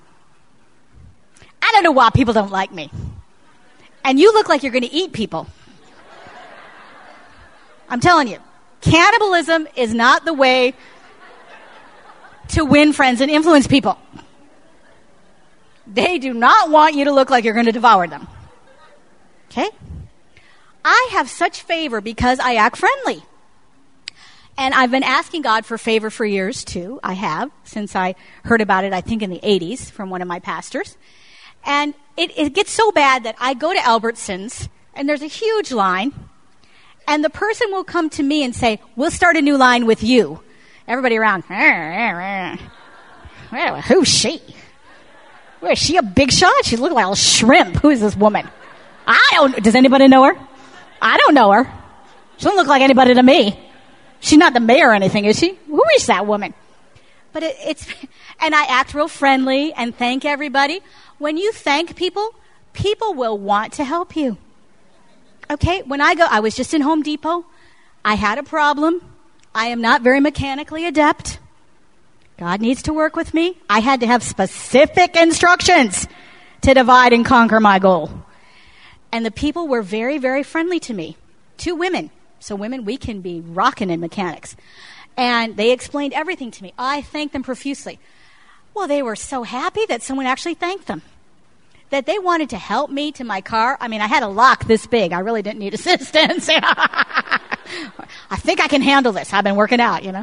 I don't know why people don't like me. And you look like you're going to eat people. I'm telling you, cannibalism is not the way to win friends and influence people. They do not want you to look like you're going to devour them. Okay? I have such favor because I act friendly. And I've been asking God for favor for years, too. I have, since I heard about it, I think, in the eighties from one of my pastors. And it, it gets so bad that I go to Albertsons, and there's a huge line, and the person will come to me and say, we'll start a new line with you. Everybody around, well, who's she? Well, is she a big shot? She looks like a shrimp. Who is this woman? I don't, does anybody know her? I don't know her. She doesn't look like anybody to me. She's not the mayor or anything, is she? Who is that woman? But it, it's, and I act real friendly and thank everybody. When you thank people, people will want to help you. Okay, when I go, I was just in Home Depot. I had a problem. I am not very mechanically adept. God needs to work with me. I had to have specific instructions to divide and conquer my goal. And the people were very, very friendly to me. Two women. So women, we can be rocking in mechanics. And they explained everything to me. I thanked them profusely. Well, they were so happy that someone actually thanked them. That they wanted to help me to my car. I mean, I had a lock this big. I really didn't need assistance. I think I can handle this. I've been working out, you know.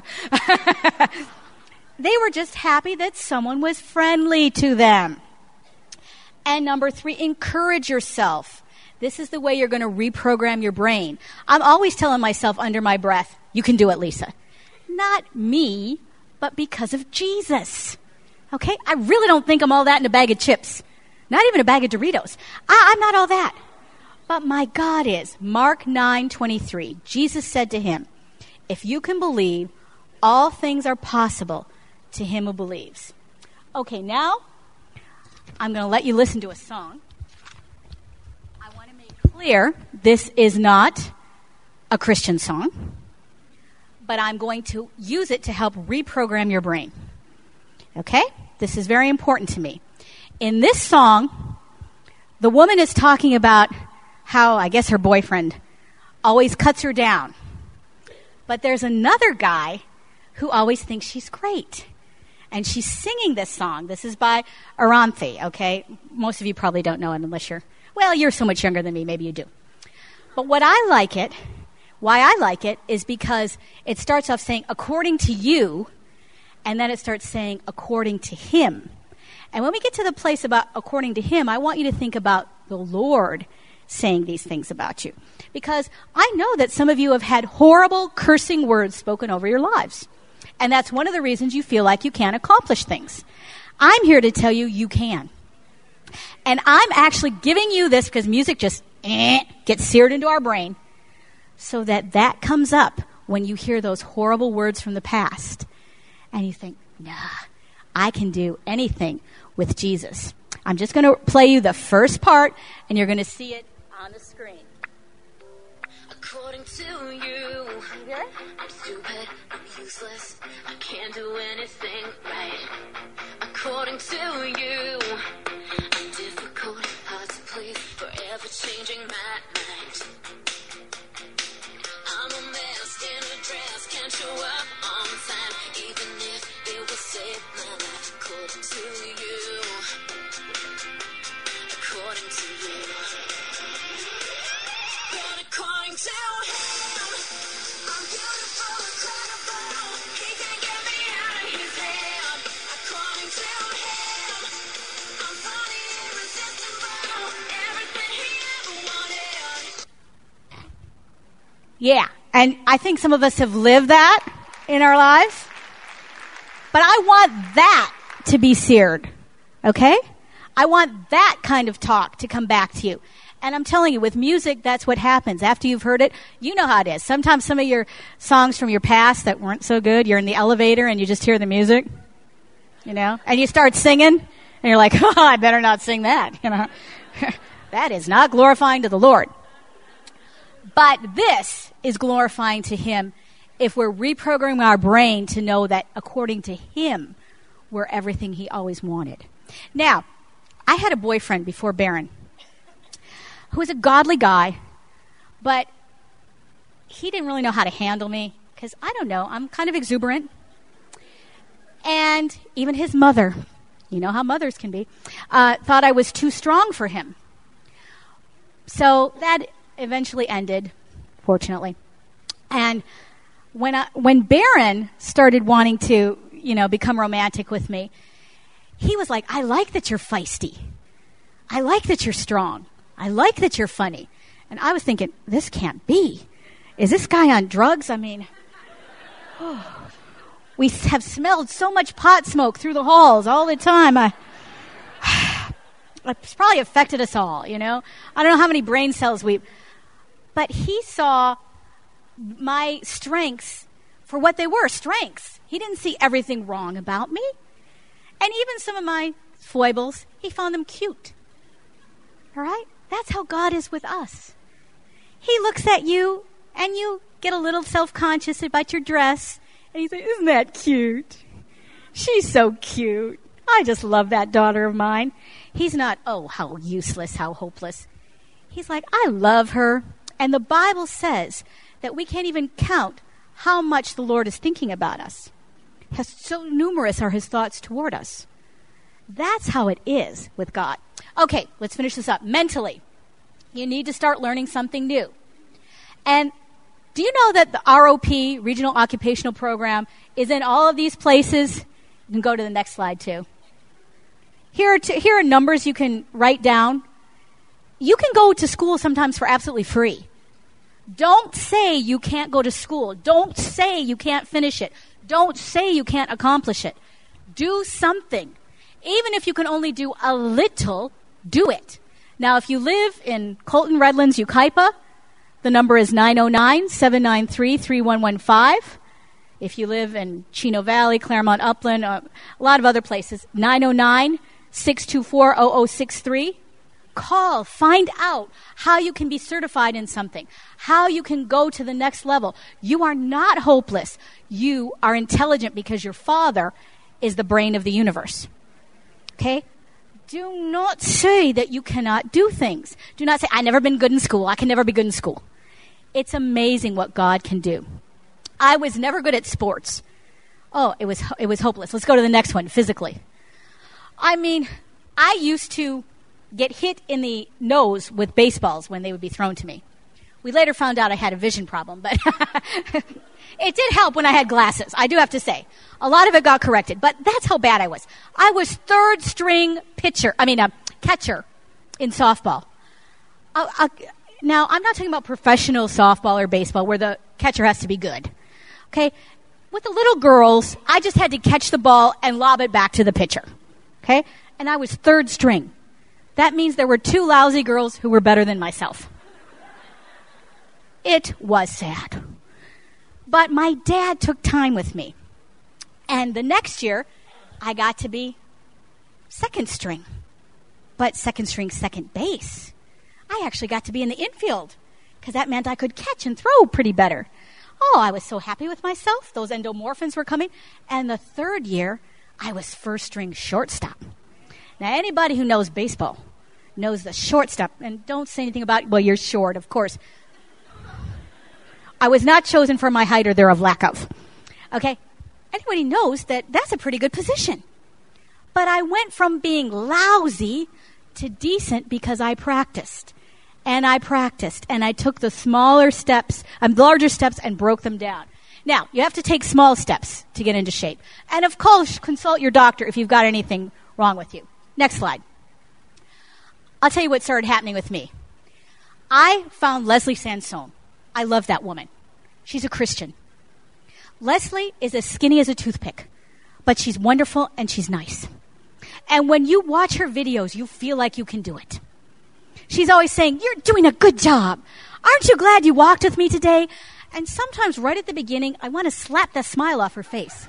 They were just happy that someone was friendly to them. And number three, encourage yourself. This is the way you're going to reprogram your brain. I'm always telling myself under my breath, you can do it, Lisa. Not me, but because of Jesus. Okay? I really don't think I'm all that in a bag of chips. Not even a bag of Doritos. I, I'm not all that. But my God is. Mark nine twenty-three. Jesus said to him, if you can believe, all things are possible to him who believes. Okay, now I'm going to let you listen to a song. I want to make clear this is not a Christian song, but I'm going to use it to help reprogram your brain. Okay? This is very important to me. In this song, the woman is talking about how, I guess, her boyfriend always cuts her down. But there's another guy who always thinks she's great. And she's singing this song. This is by Aranthi, okay? Most of you probably don't know it unless you're, well, you're so much younger than me, maybe you do. But what I like it, why I like it, is because it starts off saying, according to you, and then it starts saying, according to him. And when we get to the place about according to him, I want you to think about the Lord saying these things about you. Because I know that some of you have had horrible cursing words spoken over your lives. And that's one of the reasons you feel like you can't accomplish things. I'm here to tell you you can. And I'm actually giving you this because music just eh, gets seared into our brain so that that comes up when you hear those horrible words from the past. And you think, nah, I can do anything with Jesus. I'm just going to play you the first part, and you're going to see it on the screen. According to you, I'm stupid, I'm useless, I can't do anything right. According to you, I'm difficult, hard to please, forever changing my mind. I'm a mess in a dress, can't show up on time, even if it will save my life. According to you, according to you. But according to him, I'm beautiful, incredible. He can't get me out of his head. According to him, I'm funny, irresistible. Everything he ever wanted. Yeah, and I think some of us have lived that in our lives. But I want that to be seared, okay? I want that kind of talk to come back to you. And I'm telling you, with music, that's what happens. After you've heard it, you know how it is. Sometimes some of your songs from your past that weren't so good, you're in the elevator and you just hear the music, you know, and you start singing, and you're like, oh, I better not sing that, you know. That is not glorifying to the Lord. But this is glorifying to him if we're reprogramming our brain to know that according to him, we're everything he always wanted. Now, I had a boyfriend before Barron who was a godly guy, but he didn't really know how to handle me because, I don't know, I'm kind of exuberant. And even his mother, you know how mothers can be, uh, thought I was too strong for him. So that eventually ended, fortunately. And when I, when Barron started wanting to, you know, become romantic with me, he was like, I like that you're feisty. I like that you're strong. I like that you're funny. And I was thinking, this can't be. Is this guy on drugs? I mean, oh, we have smelled so much pot smoke through the halls all the time. I, it's probably affected us all, you know. I don't know how many brain cells we... But he saw my strengths for what they were, strengths. He didn't see everything wrong about me. And even some of my foibles, he found them cute. All right? That's how God is with us. He looks at you, and you get a little self-conscious about your dress, and you say, isn't that cute? She's so cute. I just love that daughter of mine. He's not, oh, how useless, how hopeless. He's like, I love her. And the Bible says that we can't even count how much the Lord is thinking about us. Has so numerous are his thoughts toward us. That's how it is with God. Okay, let's finish this up. Mentally, you need to start learning something new. And do you know that the R O P, Regional Occupational Program, is in all of these places? You can go to the next slide, too. Here are, t- here are numbers you can write down. You can go to school sometimes for absolutely free. Don't say you can't go to school. Don't say you can't finish it. Don't say you can't accomplish it. Do something. Even if you can only do a little, do it. Now, if you live in Colton, Redlands, Yucaipa, the number is nine oh nine, seven nine three, three one one five. If you live in Chino Valley, Claremont, Upland, uh, a lot of other places, nine oh nine, six two four, zero zero six three. Call, find out how you can be certified in something, how you can go to the next level. You are not hopeless. You are intelligent because your Father is the brain of the universe. Okay? Do not say that you cannot do things. Do not say, I've never been good in school. I can never be good in school. It's amazing what God can do. I was never good at sports. Oh, it was it was hopeless. Let's go to the next one, physically. I mean, I used to get hit in the nose with baseballs when they would be thrown to me. We later found out I had a vision problem, but it did help when I had glasses, I do have to say. A lot of it got corrected, but that's how bad I was. I was third string pitcher, I mean, a catcher in softball. Uh, uh, now, I'm not talking about professional softball or baseball where the catcher has to be good. Okay? With the little girls, I just had to catch the ball and lob it back to the pitcher. Okay? And I was third string. That means there were two lousy girls who were better than myself. It was sad. But my dad took time with me. And the next year, I got to be second string. But second string, second base. I actually got to be in the infield because that meant I could catch and throw pretty better. Oh, I was so happy with myself. Those endomorphins were coming. And the third year, I was first string shortstop. Now, anybody who knows baseball knows the shortstop. And don't say anything about, well, you're short, of course. I was not chosen for my height or thereof lack of. Okay? Anybody knows that that's a pretty good position. But I went from being lousy to decent because I practiced. And I practiced. And I took the smaller steps, um, larger steps, and broke them down. Now, you have to take small steps to get into shape. And of course, consult your doctor if you've got anything wrong with you. Next slide. I'll tell you what started happening with me. I found Leslie Sansone. I love that woman. She's a Christian. Leslie is as skinny as a toothpick, but she's wonderful and she's nice. And when you watch her videos, you feel like you can do it. She's always saying, you're doing a good job. Aren't you glad you walked with me today? And sometimes right at the beginning, I want to slap the smile off her face.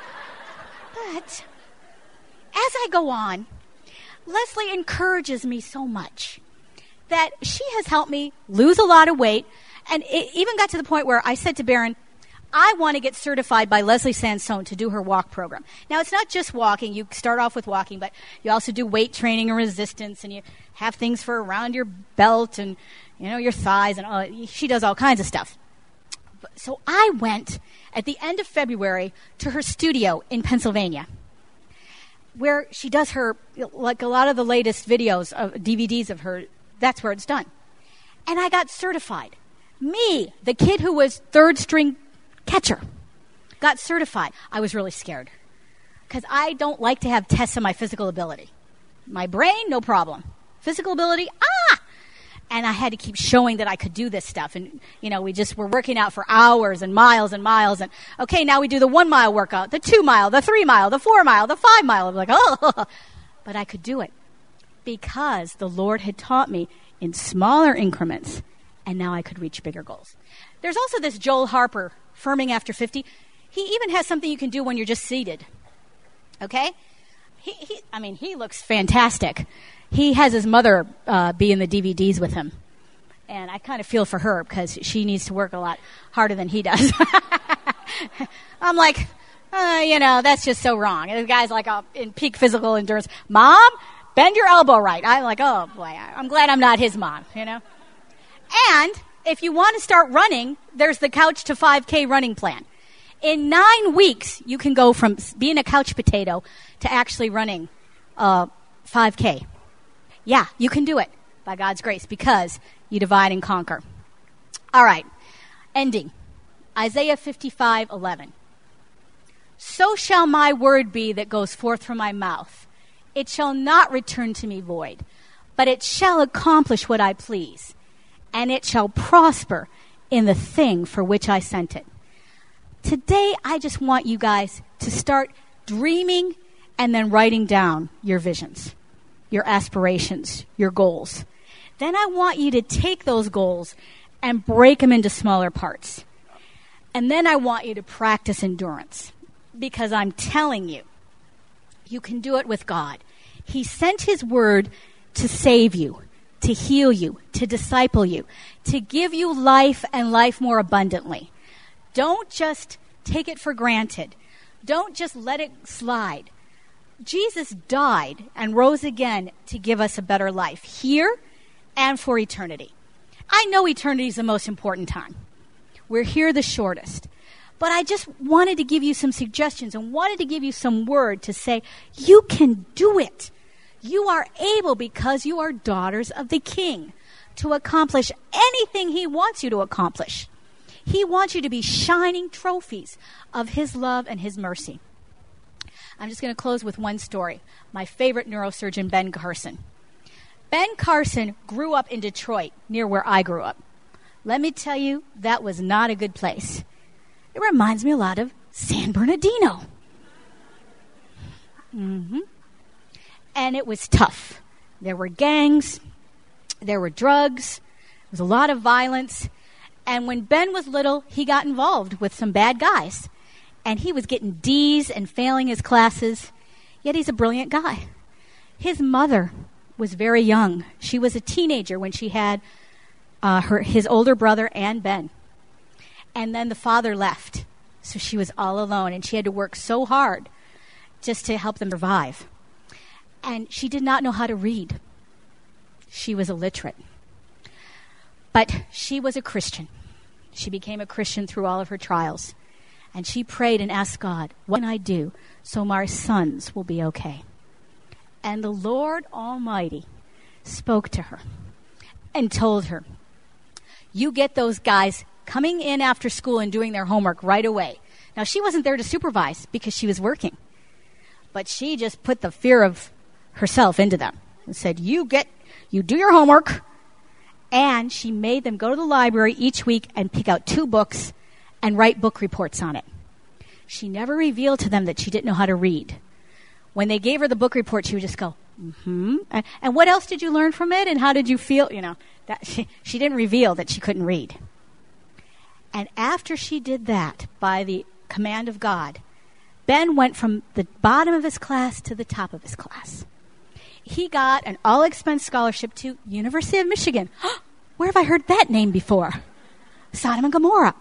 But as I go on, Leslie encourages me so much that she has helped me lose a lot of weight. And it even got to the point where I said to Barron, I want to get certified by Leslie Sansone to do her walk program. Now, it's not just walking. You start off with walking, but you also do weight training and resistance, and you have things for around your belt and, you know, your thighs, and all. She does all kinds of stuff. So I went at the end of February to her studio in Pennsylvania, where she does her, like a lot of the latest videos, of D V Ds of her, that's where it's done. And I got certified. Me, the kid who was third string catcher, got certified. I was really scared because I don't like to have tests on my physical ability. My brain, no problem. Physical ability, ah! And I had to keep showing that I could do this stuff. And, you know, we just were working out for hours and miles and miles. And, okay, now we do the one mile workout, the two mile, the three mile, the four mile, the five mile. I'm like, oh, but I could do it because the Lord had taught me in smaller increments. And now I could reach bigger goals. There's also this Joel Harper, Firming After fifty. He even has something you can do when you're just seated. Okay? He, he I mean, he looks fantastic. He has his mother uh, be in the D V Ds with him. And I kind of feel for her because she needs to work a lot harder than he does. I'm like, uh, you know, that's just so wrong. And the guy's like uh, in peak physical endurance. Mom, bend your elbow right. I'm like, oh, boy, I'm glad I'm not his mom, you know? And if you want to start running, there's the Couch to five K running plan. In nine weeks, you can go from being a couch potato to actually running uh, five K. Yeah, you can do it by God's grace because you divide and conquer. All right, ending. Isaiah fifty-five eleven. So shall my word be that goes forth from my mouth. It shall not return to me void, but it shall accomplish what I please. And it shall prosper in the thing for which I sent it. Today, I just want you guys to start dreaming and then writing down your visions, your aspirations, your goals. Then I want you to take those goals and break them into smaller parts. And then I want you to practice endurance because I'm telling you, you can do it with God. He sent his word to save you, to heal you, to disciple you, to give you life and life more abundantly. Don't just take it for granted. Don't just let it slide. Jesus died and rose again to give us a better life here and for eternity. I know eternity is the most important time. We're here the shortest. But I just wanted to give you some suggestions and wanted to give you some word to say, you can do it. You are able because you are daughters of the King. to accomplish anything he wants you to accomplish. He wants you to be shining trophies of his love and his mercy. I'm just going to close with one story. My favorite neurosurgeon, Ben Carson. Ben Carson grew up in Detroit, near where I grew up. Let me tell you, that was not a good place. It reminds me a lot of San Bernardino. Mm-hmm. And it was tough. There were gangs. There were drugs. There was a lot of violence. And when Ben was little, he got involved with some bad guys. And he was getting D's and failing his classes. Yet he's a brilliant guy. His mother was very young. She was a teenager when she had uh, her his older brother and Ben. And then the father left. So she was all alone. And she had to work so hard just to help them survive. And she did not know how to read. She was illiterate. But she was a Christian. She became a Christian through all of her trials. And she prayed and asked God, what can I do so my sons will be okay? And the Lord Almighty spoke to her and told her, you get those guys coming in after school and doing their homework right away. Now, she wasn't there to supervise because she was working. But she just put the fear of herself into them and said, you get, you do your homework. And she made them go to the library each week and pick out two books and write book reports on it. She never revealed to them that she didn't know how to read. When they gave her the book report, she would just go, mm-hmm. And, and what else did you learn from it? And how did you feel? You know, that she, she didn't reveal that she couldn't read. And after she did that, by the command of God, Ben went from the bottom of his class to the top of his class. He got an all-expense scholarship to University of Michigan. Where have I heard that name before? Sodom and Gomorrah.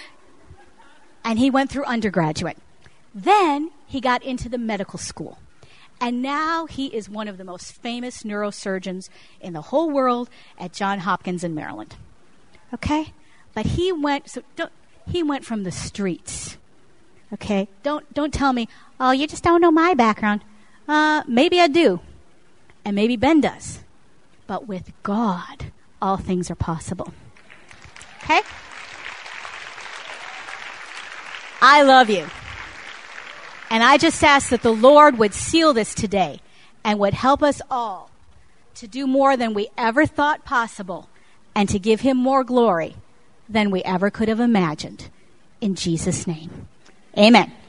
And he went through undergraduate. Then he got into the medical school. And now he is one of the most famous neurosurgeons in the whole world at Johns Hopkins in Maryland. Okay? But he went so don't, he went from the streets. Okay? Don't don't tell me, "Oh, you just don't know my background." Uh, maybe I do. And maybe Ben does. But with God, all things are possible. Okay? I love you. And I just ask that the Lord would seal this today and would help us all to do more than we ever thought possible and to give him more glory than we ever could have imagined. In Jesus' name, amen.